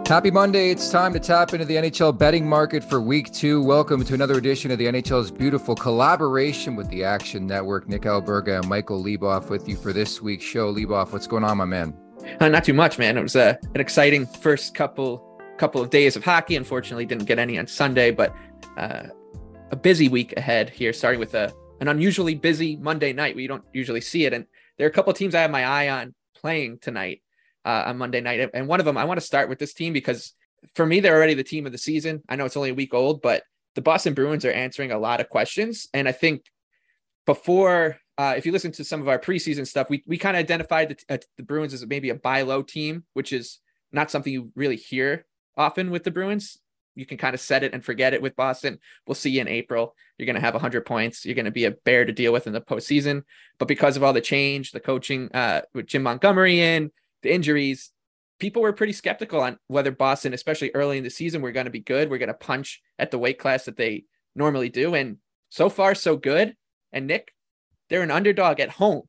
Happy Monday. It's time to tap into the NHL betting market for week 2. Welcome to another edition of the NHL's beautiful collaboration with the Action Network. Nick Alberga and Michael Leboff with you for this week's show. Leboff, what's going on, my man? Not too much, man. It was an exciting first couple of days of hockey. Unfortunately, didn't get any on Sunday, but a busy week ahead here, starting with an unusually busy Monday night. We don't usually see it. And there are a couple of teams I have my eye on playing tonight. On Monday night. And one of them, I want to start with this team because for me, they're already the team of the season. I know it's only a week old, but the Boston Bruins are answering a lot of questions. And I think before, if you listen to some of our preseason stuff, we kind of identified the Bruins as maybe a buy low team, which is not something you really hear often with the Bruins. You can kind of set it and forget it with Boston. We'll see you in April. You're going to have 100 points. You're going to be a bear to deal with in the postseason. But because of all the change, the coaching with Jim Montgomery the injuries, people were pretty skeptical on whether Boston, especially early in the season, were going to be good. We're going to punch at the weight class that they normally do. And so far, so good. And Nick, they're an underdog at home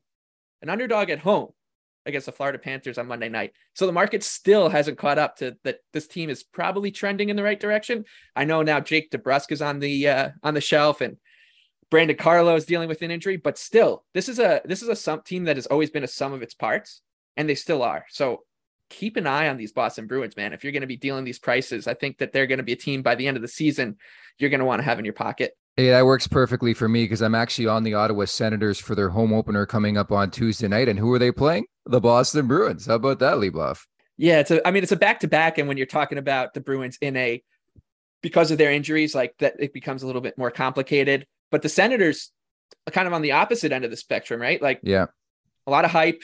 against the Florida Panthers on Monday night. So the market still hasn't caught up to that. This team is probably trending in the right direction. I know now Jake DeBrusk is on the shelf and Brandon Carlo is dealing with an injury, but still, this is a team that has always been a sum of its parts. And they still are. So keep an eye on these Boston Bruins, man. If you're going to be dealing these prices, I think that they're going to be a team by the end of the season you're going to want to have in your pocket. Hey, that works perfectly for me because I'm actually on the Ottawa Senators for their home opener coming up on Tuesday night. And who are they playing? The Boston Bruins. How about that, Leboff? Yeah, it's a back-to-back. And when you're talking about the Bruins because of their injuries, like that, it becomes a little bit more complicated. But the Senators are kind of on the opposite end of the spectrum, right? Like, yeah, a lot of hype.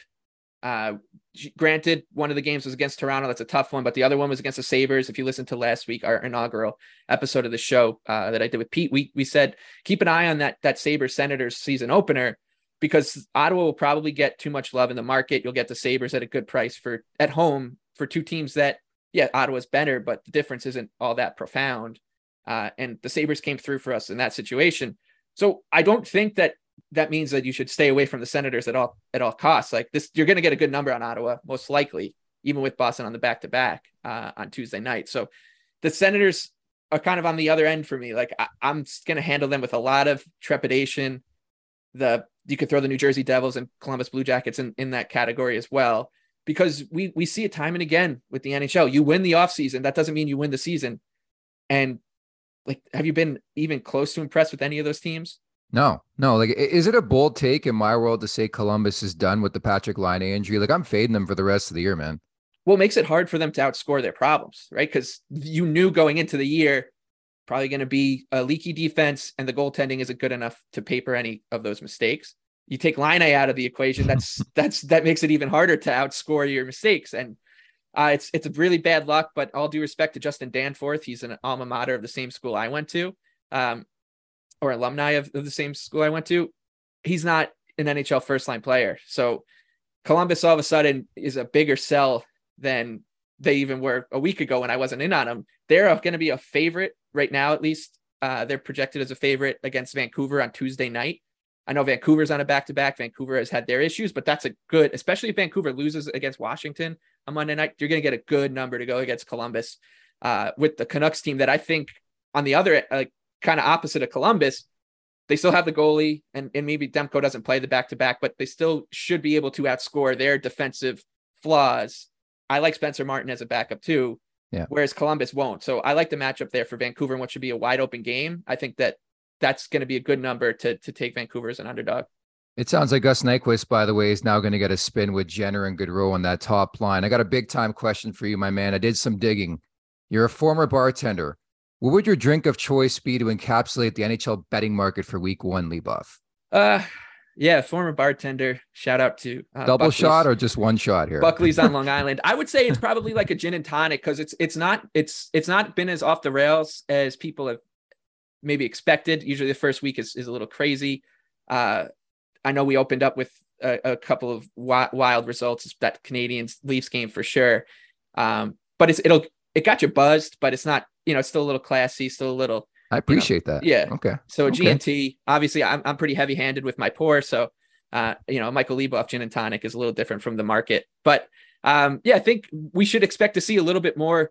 Granted, one of the games was against Toronto. That's a tough one, but the other one was against the Sabres. If you listen to last week, our inaugural episode of the show that I did with Pete, we said, keep an eye on that Sabres Senators season opener because Ottawa will probably get too much love in the market. You'll get the Sabres at a good price at home for two teams that, yeah, Ottawa's better, but the difference isn't all that profound. And the Sabres came through for us in that situation. So I don't think that means that you should stay away from the Senators at all costs. Like this, you're going to get a good number on Ottawa, most likely, even with Boston on the back-to-back on Tuesday night. So the Senators are kind of on the other end for me. Like I'm going to handle them with a lot of trepidation. You could throw the New Jersey Devils and Columbus Blue Jackets in that category as well, because we see it time and again with the NHL. You win the offseason. That doesn't mean you win the season. And like, have you been even close to impressed with any of those teams? No. Like, is it a bold take in my world to say Columbus is done with the Patrick Laine injury? Like, I'm fading them for the rest of the year, man. Well, it makes it hard for them to outscore their problems, right? Because you knew going into the year, probably going to be a leaky defense and the goaltending isn't good enough to paper any of those mistakes. You take Laine out of the equation, that makes it even harder to outscore your mistakes. And it's a really bad luck, but all due respect to Justin Danforth, he's an alma mater of the same school I went to. Or alumni of the same school I went to, he's not an NHL first-line player. So Columbus all of a sudden is a bigger sell than they even were a week ago when I wasn't in on them. They're going to be a favorite right now, at least. They're projected as a favorite against Vancouver on Tuesday night. I know Vancouver's on a back-to-back. Vancouver has had their issues, but that's a good, especially if Vancouver loses against Washington on Monday night, you're going to get a good number to go against Columbus with the Canucks team that I think on the other, kind of opposite of Columbus, they still have the goalie and maybe Demko doesn't play the back-to-back, but they still should be able to outscore their defensive flaws. I like Spencer Martin as a backup too, whereas Columbus won't. So I like the matchup there for Vancouver and what should be a wide open game. I think that's going to be a good number to take Vancouver as an underdog. It sounds like Gus Nyquist, by the way, is now going to get a spin with Jenner and Gaudreau on that top line. I got a big time question for you, my man. I did some digging. You're a former bartender. What would your drink of choice be to encapsulate the NHL betting market for week 1, Leboff? Yeah, former bartender. Shout out to double Buckley's. Shot or just one shot here? Buckley's on Long Island. I would say it's probably like a gin and tonic because it's not been as off the rails as people have maybe expected. Usually the first week is a little crazy. I know we opened up with a couple of wild results. That Canadiens Leafs game for sure. But it got you buzzed, but it's not. It's still a little classy, still a little. I appreciate that. Yeah. Okay. So G&T, obviously I'm pretty heavy handed with my pour. So, Michael Leboff gin and tonic is a little different from the market, but I think we should expect to see a little bit more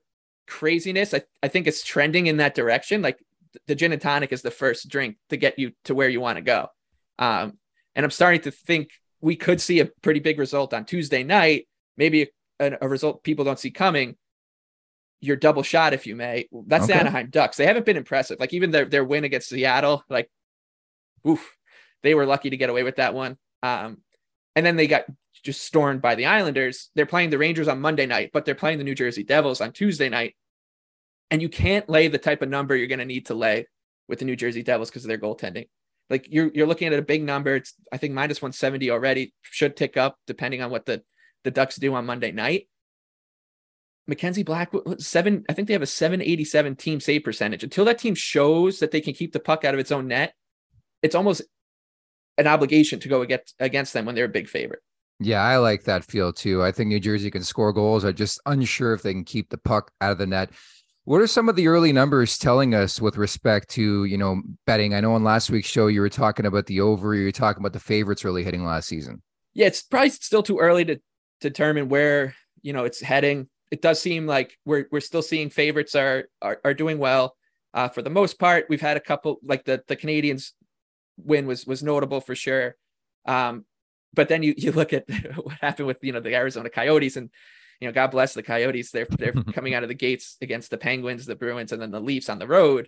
craziness. I think it's trending in that direction. Like the gin and tonic is the first drink to get you to where you want to go. And I'm starting to think we could see a pretty big result on Tuesday night, maybe a result people don't see coming. Your double shot, if you may. That's the Anaheim Ducks. They haven't been impressive. Like even their win against Seattle, like, oof, they were lucky to get away with that one. And then they got just stormed by the Islanders. They're playing the Rangers on Monday night, but they're playing the New Jersey Devils on Tuesday night. And you can't lay the type of number you're going to need to lay with the New Jersey Devils because of their goaltending. Like you're looking at a big number. It's, I think, minus 170 already, should tick up depending on what the Ducks do on Monday night. Mackenzie Blackwood, I think they have a 787 team save percentage. Until that team shows that they can keep the puck out of its own net, it's almost an obligation to go against them when they're a big favorite. Yeah, I like that feel too. I think New Jersey can score goals. I'm just unsure if they can keep the puck out of the net. What are some of the early numbers telling us with respect to, betting? I know on last week's show, you were talking about the over, you were talking about the favorites really hitting last season. Yeah, it's probably still too early to determine where, it's heading. It does seem like we're still seeing favorites are doing well. For the most part, we've had a couple, like the Canadiens win was notable for sure. But then you look at what happened with, the Arizona Coyotes, and, God bless the Coyotes. They're coming out of the gates against the Penguins, the Bruins, and then the Leafs on the road.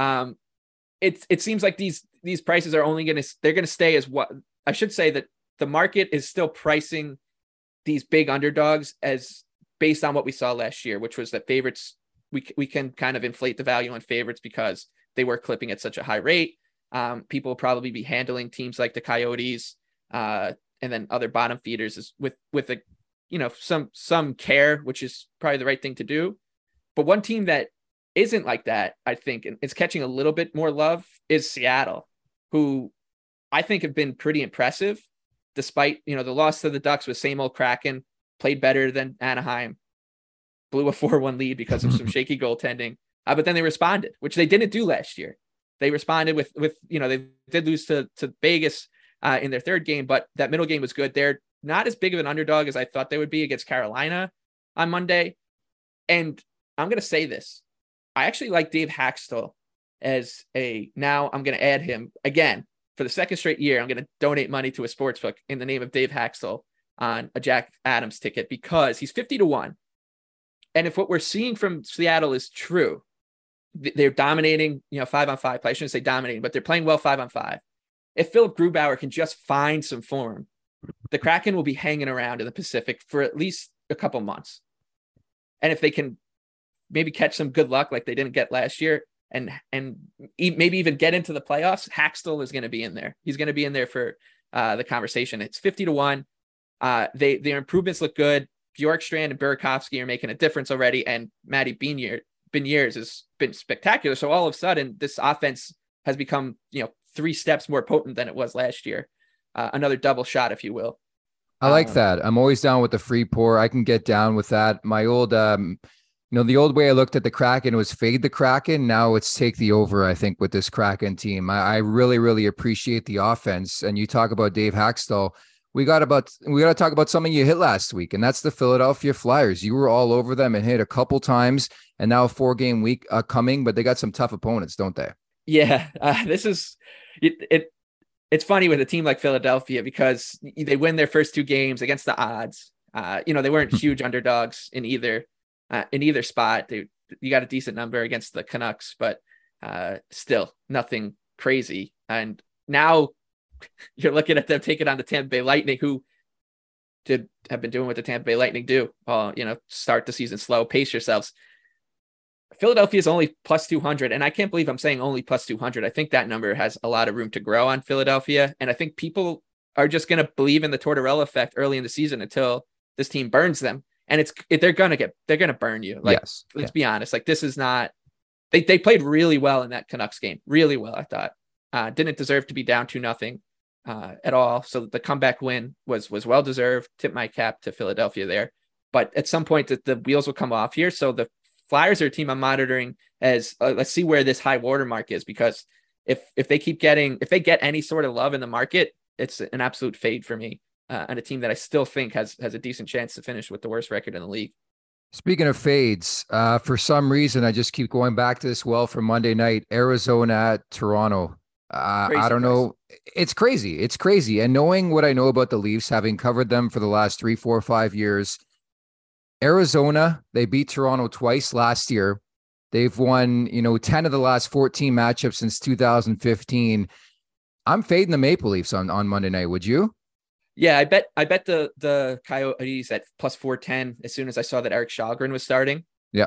It seems like these prices are only they're going to stay as what I should say, that the market is still pricing these big underdogs as based on what we saw last year, which was that favorites, we can kind of inflate the value on favorites because they were clipping at such a high rate. People will probably be handling teams like the Coyotes and then other bottom feeders with a, some care, which is probably the right thing to do. But one team that isn't like that, I think, and it's catching a little bit more love, is Seattle, who I think have been pretty impressive despite, the loss to the Ducks with same old Kraken. Played better than Anaheim, blew a 4-1 lead because of some shaky goaltending. But then they responded, which they didn't do last year. They responded with they did lose to Vegas in their third game, but that middle game was good. They're not as big of an underdog as I thought they would be against Carolina on Monday. And I'm going to say this. I actually like Dave Haxtell now I'm going to add him again for the second straight year. I'm going to donate money to a sportsbook in the name of Dave Haxtell on a Jack Adams ticket because he's 50-1. And if what we're seeing from Seattle is true, they're dominating, 5-on-5 play. I shouldn't say dominating, but they're playing well 5-on-5. If Philip Grubauer can just find some form, the Kraken will be hanging around in the Pacific for at least a couple months. And if they can maybe catch some good luck like they didn't get last year and maybe even get into the playoffs, Haxtell is going to be in there. He's going to be in there for the conversation. It's 50-1. Their improvements look good. Bjorkstrand and Burakovsky are making a difference already, and Matty Beniers has been spectacular. So all of a sudden, this offense has become 3 steps more potent than it was last year. Another double shot, if you will. I like that. I'm always down with the free pour. I can get down with that. My old, the old way I looked at the Kraken was fade the Kraken. Now it's take the over, I think, with this Kraken team. I really, really appreciate the offense. And you talk about Dave Haxtell. We got to talk about something you hit last week, and that's the Philadelphia Flyers. You were all over them and hit a couple times, and now a 4-game week coming, but they got some tough opponents, don't they? Yeah, this is it. It's funny with a team like Philadelphia because they win their first 2 games against the odds. They weren't huge underdogs in either spot. You got a decent number against the Canucks, but still nothing crazy. And now you're looking at them taking on the Tampa Bay Lightning, who have been doing what the Tampa Bay Lightning do. Start the season slow, pace yourselves. Philadelphia is only plus 200, and I can't believe I'm saying only plus 200. I think that number has a lot of room to grow on Philadelphia, and I think people are just going to believe in the Tortorella effect early in the season until this team burns them, and they're going to burn you. Let's be honest. Like, this is not. They played really well in that Canucks game, really well. I thought didn't deserve to be down 2-0. At all. So the comeback win was well deserved. Tip my cap to Philadelphia there. But at some point the wheels will come off here. So the Flyers are a team I'm monitoring as let's see where this high watermark is, because if they get any sort of love in the market, it's an absolute fade for me. And a team that I still think has a decent chance to finish with the worst record in the league. Speaking of fades, for some reason, I just keep going back to this well from Monday night, Arizona at Toronto. I Crazy don't price. know. It's crazy. It's crazy. And knowing what I know about the Leafs, having covered them for the last 3, 4, 5 years, Arizona, they beat Toronto twice last year. They've won, 10 of the last 14 matchups since 2015. I'm fading the Maple Leafs on Monday night. Would you? Yeah, I bet the Coyotes at plus 410 as soon as I saw that Eric Shalgren was starting. Yeah.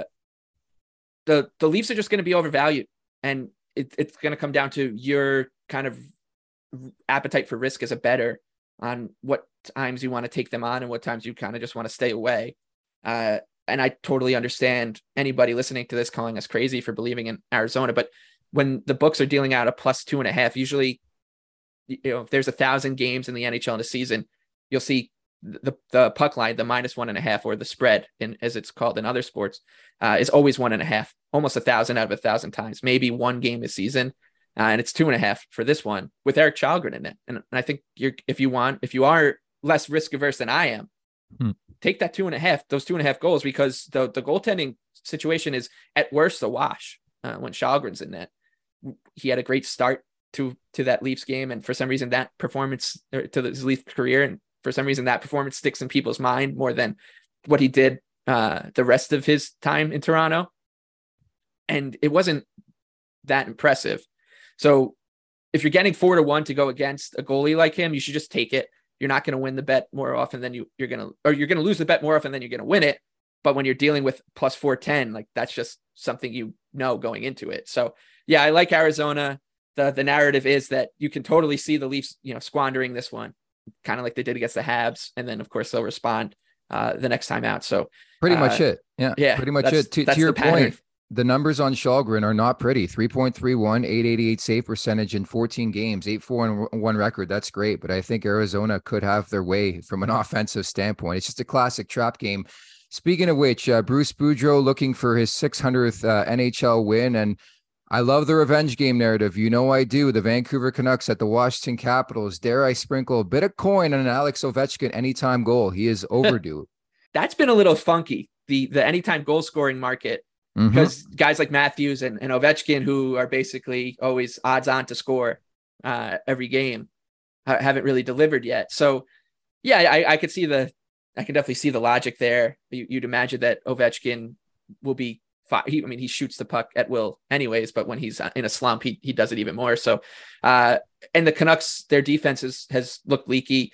The Leafs are just going to be overvalued, and it's going to come down to your kind of appetite for risk as a bettor on what times you want to take them on and what times you kind of just want to stay away. And I totally understand anybody listening to this calling us crazy for believing in Arizona, but when the books are dealing out a plus 2.5, usually, if there's 1,000 games in the NHL in a season, you'll see the puck line, the -1.5, or the spread, as it's called in other sports, is always 1.5, almost 1,000 out of 1,000 times, maybe one game a season. And it's 2.5 for this one with Eric Chalgren in it. And I think if you are less risk averse than I am, take that 2.5, those 2.5 goals, because the goaltending situation is at worst a wash when Chalgren's in net. He had a great start to that Leafs game, and for some reason that performance to his Leafs career, and for some reason that performance sticks in people's mind more than what he did the rest of his time in Toronto. And it wasn't that impressive. So if you're getting 4-1 to go against a goalie like him, you should just take it. You're not going to win the bet more often than you're going to lose the bet more often than you're going to win it. But when you're dealing with plus 410, like, that's just something going into it. So yeah, I like Arizona. The narrative is that you can totally see the Leafs, squandering this one, kind of like they did against the Habs, and then of course they'll respond the next time out. So pretty much it. Yeah, pretty much it. To your point, the numbers on Shalgren are not pretty. 3.31, 888 save percentage in 14 games, 8-4-1 record. That's great. But I think Arizona could have their way from an offensive standpoint. It's just a classic trap game. Speaking of which, Bruce Boudreau looking for his 600th NHL win. And I love the revenge game narrative. I do. The Vancouver Canucks at the Washington Capitals. Dare I sprinkle a bit of coin on an Alex Ovechkin anytime goal? He is overdue. That's been a little funky, the anytime goal scoring market, because guys like Matthews and Ovechkin, who are basically always odds on to score every game, haven't really delivered yet. So yeah, I can definitely see the logic there. You'd imagine that Ovechkin will be he shoots the puck at will anyways, but when he's in a slump, he does it even more. So, and the Canucks, their defense has looked leaky.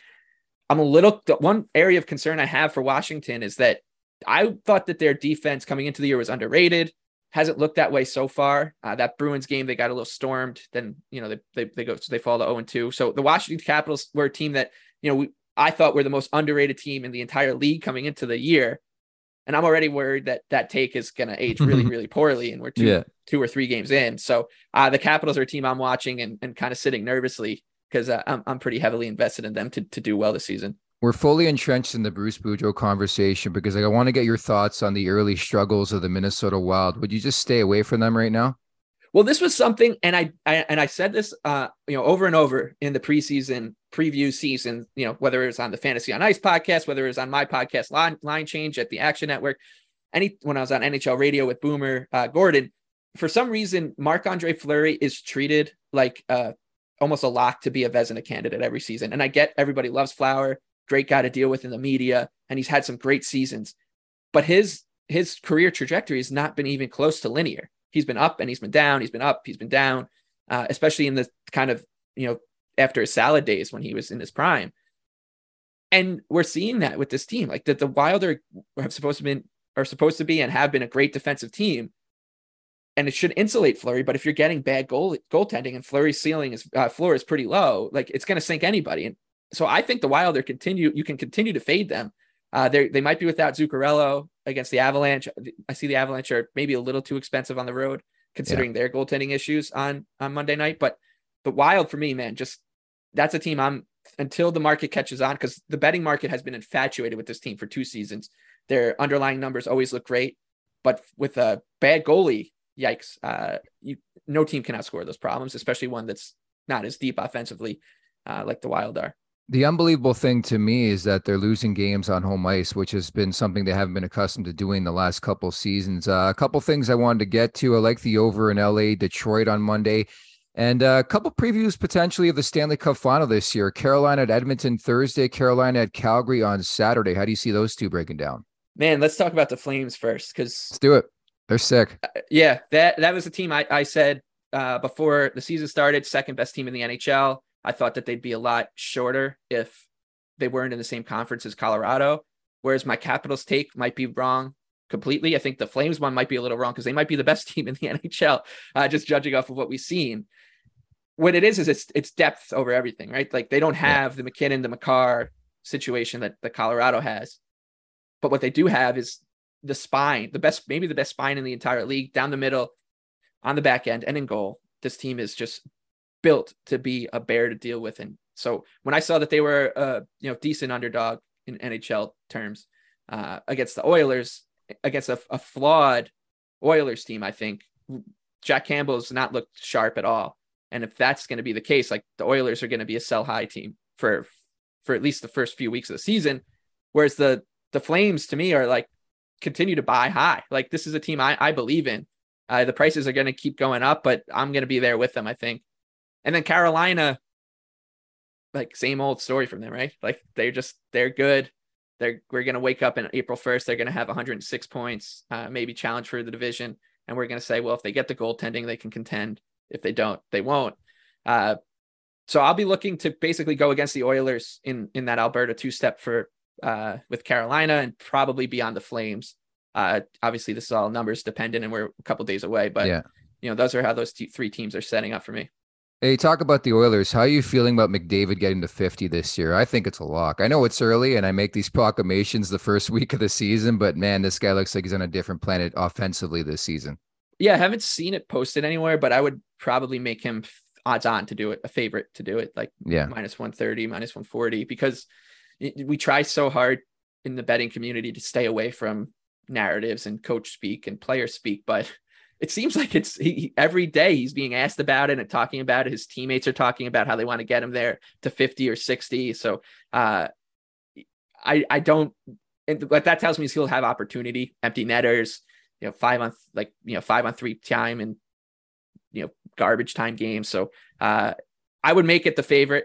One area of concern I have for Washington is that I thought that their defense coming into the year was underrated. Hasn't looked that way so far. That Bruins game, they got a little stormed. Then, they fall to 0-2. So the Washington Capitals were a team that, I thought were the most underrated team in the entire league coming into the year. And I'm already worried that take is going to age really, really poorly. And we're two or three games in. So the Capitals are a team I'm watching and kind of sitting nervously, because I'm pretty heavily invested in them to do well this season. We're fully entrenched in the Bruce Boudreau conversation because I want to get your thoughts on the early struggles of the Minnesota Wild. Would you just stay away from them right now? Well, this was something, and I said this, over and over in the preseason preview season, whether it's on the Fantasy on Ice podcast, whether it's on my podcast, Line Change at the Action Network, when I was on NHL Radio with Boomer Gordon, for some reason, Marc-Andre Fleury is treated like almost a lock to be a Vezina candidate every season. And I get everybody loves Flower, great guy to deal with in the media, and he's had some great seasons, but his career trajectory has not been even close to linear. He's been up and he's been down. He's been up, he's been down, especially in the kind of, after his salad days when he was in his prime. And we're seeing that with this team, like that the Wild are supposed to be and have been a great defensive team. And it should insulate Fleury. But if you're getting bad goaltending and Fleury's floor is pretty low, like, it's going to sink anybody. And so I think the Wild you can continue to fade them. They might be without Zuccarello against the Avalanche. I see the Avalanche are maybe a little too expensive on the road, considering their goaltending issues on Monday night. But the Wild, for me, man, that's a team until the market catches on, because the betting market has been infatuated with this team for 2 seasons. Their underlying numbers always look great, but with a bad goalie, yikes, no team can outscore those problems, especially one that's not as deep offensively like the Wild are. The unbelievable thing to me is that they're losing games on home ice, which has been something they haven't been accustomed to doing the last couple seasons. A couple things I wanted to get to. I like the over in LA, Detroit on Monday, and a couple previews potentially of the Stanley Cup final this year. Carolina at Edmonton Thursday, Carolina at Calgary on Saturday. How do you see those two breaking down? Man, let's talk about the Flames first, because Let's do it. They're sick. Yeah, that was the team I said before the season started, second best team in the NHL. I thought that they'd be a lot shorter if they weren't in the same conference as Colorado. Whereas my Capitals take might be wrong completely. I think the Flames one might be a little wrong because they might be the best team in the NHL, just judging off of what we've seen. What it is it's depth over everything, right? Like they don't have the McKinnon, the Makar situation that the Colorado has. But what they do have is the spine, maybe the best spine in the entire league, down the middle, on the back end, and in goal. This team is just built to be a bear to deal with. And so when I saw that they were decent underdog in NHL terms against the Oilers, against a flawed Oilers team, I think Jack Campbell's not looked sharp at all. And if that's going to be the case, like the Oilers are going to be a sell high team for at least the first few weeks of the season, whereas the Flames to me are like continue to buy high. Like this is a team I believe in. The prices are going to keep going up, but I'm going to be there with them, I think. And then Carolina, like same old story from them, right? Like they're good. We're going to wake up in April 1st. They're going to have 106 points, maybe challenge for the division. And we're going to say, well, if they get the goaltending, they can contend. If they don't, they won't. So I'll be looking to basically go against the Oilers in that Alberta two-step with Carolina and probably beyond the Flames. Obviously this is all numbers dependent and we're a couple days away, but those are how those three teams are setting up for me. Hey, talk about the Oilers. How are you feeling about McDavid getting to 50 this year? I think it's a lock. I know it's early and I make these proclamations the first week of the season, but man, this guy looks like he's on a different planet offensively this season. Yeah, I haven't seen it posted anywhere, but I would probably make him odds on to do it, a favorite to do it, like minus 130, minus 140, because we try so hard in the betting community to stay away from narratives and coach speak and player speak, but it seems like every day he's being asked about it and talking about it. His teammates are talking about how they want to get him there to 50 or 60. So I don't, and what that tells me is he'll have opportunity, empty netters, 5-on-3 time and, garbage time games. So I would make it the favorite.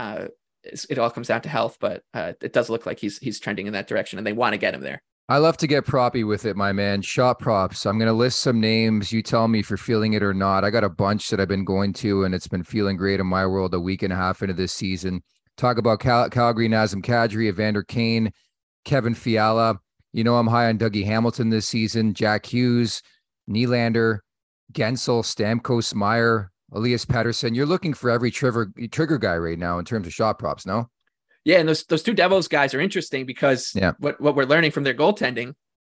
It all comes down to health, but it does look like he's trending in that direction and they want to get him there. I love to get proppy with it, my man. Shot props. I'm going to list some names. You tell me if you're feeling it or not. I got a bunch that I've been going to, and it's been feeling great in my world a week and a half into this season. Talk about Calgary, Nazem Kadri, Evander Kane, Kevin Fiala. I'm high on Dougie Hamilton this season. Jack Hughes, Nylander, Gensel, Stamkos, Meyer, Elias Pettersson. You're looking for every trigger guy right now in terms of shot props, no? Yeah, and those two Devils guys are interesting because what we're learning from their goaltending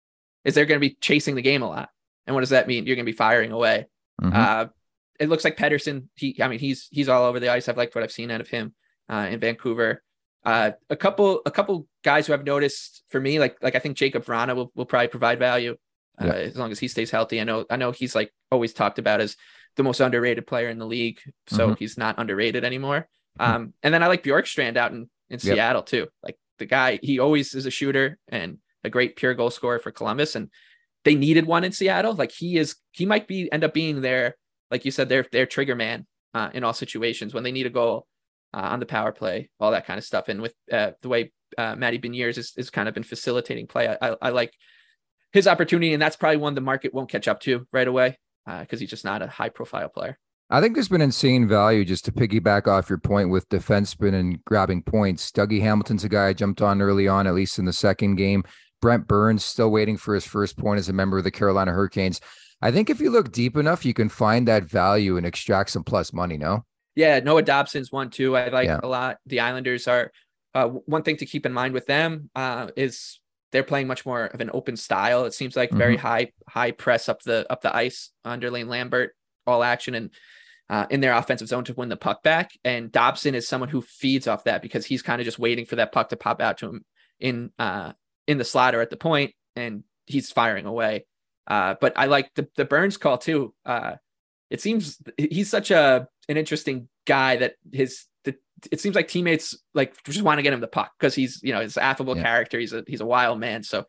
is they're going to be chasing the game a lot. And what does that mean? You're going to be firing away. Mm-hmm. It looks like Pettersson, he's all over the ice. I've liked what I've seen out of him in Vancouver. A couple guys who I've noticed for me, like I think Jacob Vrana will probably provide value as long as he stays healthy. I know he's like always talked about as the most underrated player in the league. So he's not underrated anymore. And then I like Bjorkstrand out in Seattle too. Like the guy, he always is a shooter and a great pure goal scorer for Columbus. And they needed one in Seattle. Like he might end up being their, like you said, their trigger man in all situations when they need a goal on the power play, all that kind of stuff. And with the way Matty Beniers is kind of been facilitating play, I like his opportunity. And that's probably one the market won't catch up to right away because he's just not a high profile player. I think there's been insane value just to piggyback off your point with defensemen and grabbing points. Dougie Hamilton's a guy I jumped on early on, at least in the second game. Brent Burns still waiting for his first point as a member of the Carolina Hurricanes. I think if you look deep enough, you can find that value and extract some plus money, no? Yeah, Noah Dobson's one too. I like a lot. The Islanders are one thing to keep in mind with them is they're playing much more of an open style. It seems like very high press up the ice under Lane Lambert, all action and in their offensive zone to win the puck back. And Dobson is someone who feeds off that because he's kind of just waiting for that puck to pop out to him in the slot or at the point, and he's firing away. But I like the Burns call too. It seems he's such an interesting guy that the it seems like teammates like just want to get him the puck because he's, you know, his affable character. He's a wild man. So,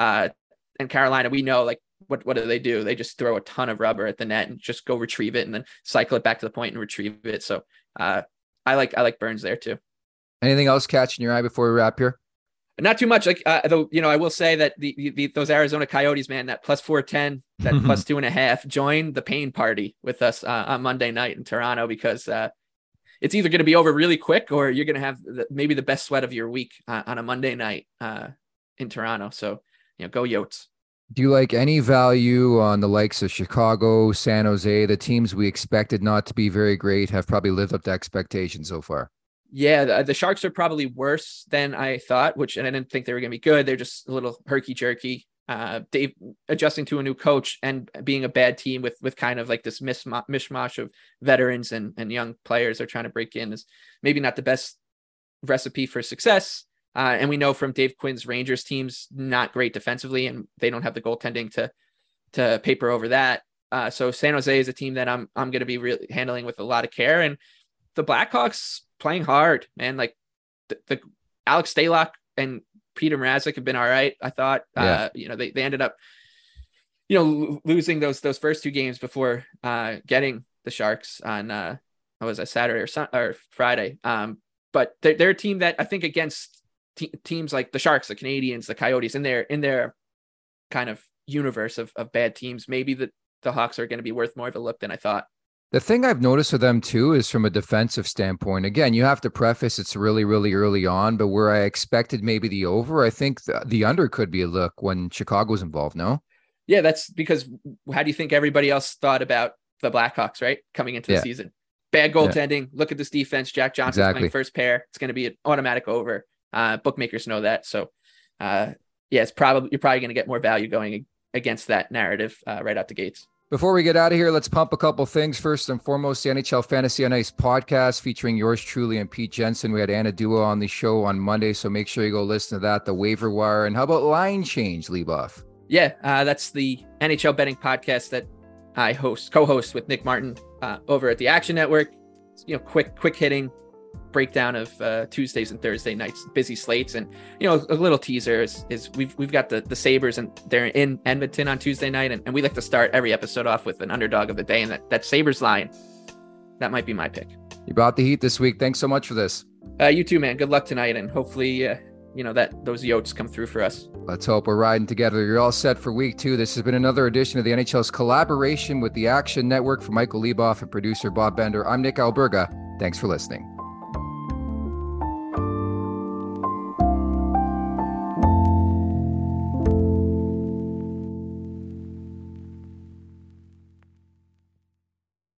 and Carolina, we know like what do? They just throw a ton of rubber at the net and just go retrieve it and then cycle it back to the point and retrieve it. So, I like Burns there too. Anything else catching your eye before we wrap here? Not too much. Like, though, you know, I will say that those Arizona Coyotes, man, that plus 410, that plus 2.5, joined the pain party with us on Monday night in Toronto because it's either going to be over really quick or you're going to have maybe the best sweat of your week on a Monday night in Toronto. So, you know, go Yotes. Do you like any value on the likes of Chicago, San Jose? The teams we expected not to be very great have probably lived up to expectations so far. Yeah, the Sharks are probably worse than I thought, and I didn't think they were going to be good. They're just a little herky-jerky. Dave adjusting to a new coach and being a bad team with kind of like this mishmash of veterans and young players they're trying to break in is maybe not the best recipe for success. And we know from Dave Quinn's Rangers teams, not great defensively, and they don't have the goaltending to paper over that. So San Jose is a team that I'm going to be really handling with a lot of care. And the Blackhawks playing hard, man. Like the Alex Stalock and Peter Mrazek have been all right. I thought, you know, they ended up, you know, losing those first two games before getting the Sharks on was it Saturday or Friday. But they're a team that I think against teams like the Sharks, the Canadians, the Coyotes in their kind of universe of bad teams, maybe the Hawks are going to be worth more of a look than I thought. The thing I've noticed with them too is from a defensive standpoint. Again, you have to preface it's really, really early on, but where I expected maybe the over, I think the under could be a look when Chicago's involved. No? Yeah, that's because how do you think everybody else thought about the Blackhawks, right? Coming into the season, bad goaltending. Yeah. Look at this defense. Jack Johnson's playing first pair. It's going to be an automatic over. Bookmakers know that. So, you're probably going to get more value going against that narrative right out the gates. Before we get out of here, let's pump a couple things. First and foremost, the NHL Fantasy on Ice podcast featuring yours truly and Pete Jensen. We had Anna Dua on the show on Monday, so make sure you go listen to that, the waiver wire. And how about Line Change, Leboff? Yeah, that's the NHL betting podcast that I co-host with Nick Martin over at the Action Network. You know, quick hitting breakdown of Tuesdays and Thursday nights, busy slates. And, you know, a little teaser is we've got the Sabres, and they're in Edmonton on Tuesday night. And we like to start every episode off with an underdog of the day. And that Sabres line, that might be my pick. You brought the heat this week. Thanks so much for this. You too, man. Good luck tonight. And hopefully, you know, that those Yotes come through for us. Let's hope we're riding together. You're all set for week 2. This has been another edition of the NHL's collaboration with the Action Network. For Michael Leboff and producer Bob Bender, I'm Nick Alberga. Thanks for listening.